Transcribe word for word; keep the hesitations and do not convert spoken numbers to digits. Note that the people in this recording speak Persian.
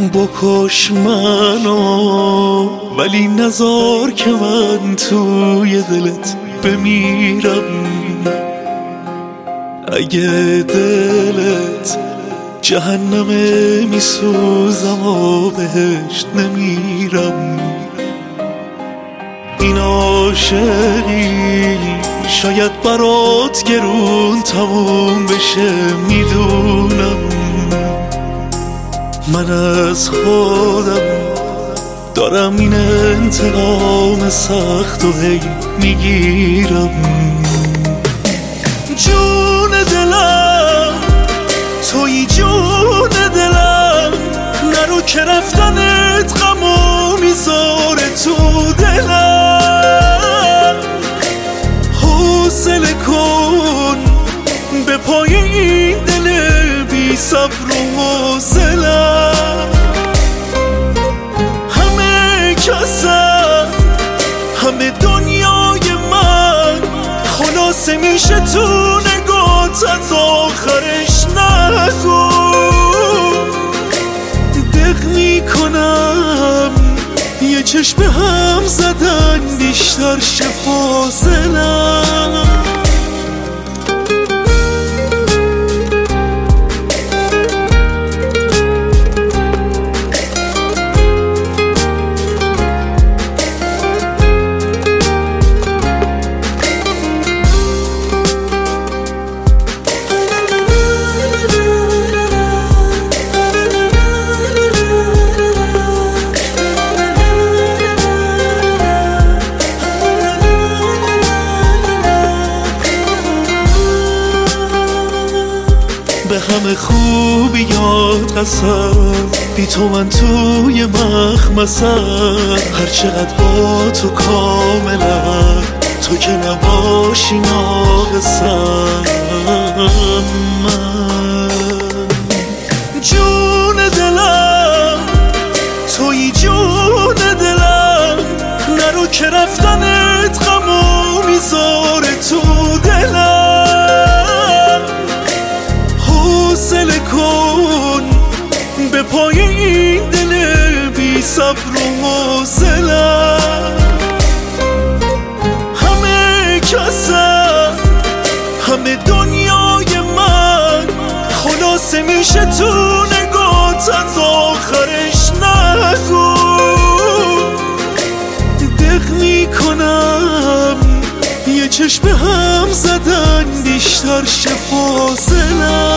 بکش منو ولی نذار که من توی دلت بمیرم. اگه دلت جهنمه میسوزم و بهشت نمیرم. این عاشقی شاید برات گرون تموم بشه، میدونم من از خودم دارم این انتقام سخت و هی میگیرم. جون دلم توی جون دلم، نرو که رفتنت غمو میذاره تو دلم. حوصله کن به پای این دل بی صبر و حوصله‌ام. همه کسم همه دنیای من خلاصه میشه تو نگات، از آخرش نگو. دق میکنم یه چشم هم زدن بیشتر شه فاصله‌ام. به همه خوبیات قسم، بی تو من توی مخمسم. هر چقدر با تو کاملم، تو که نباشی ناقصم. جون دلم توی جون دلم، نرو که رفتنت غمو میذاره تو دلم. حوصله کن به پای این دل بی صبر و حوصله‌ام. همه کسم همه دنیای من خلاصه میشه تو نگات، از آخرش نگو. دق میکنم یه چشم هم زدن بیشتر شه فاصله‌ام.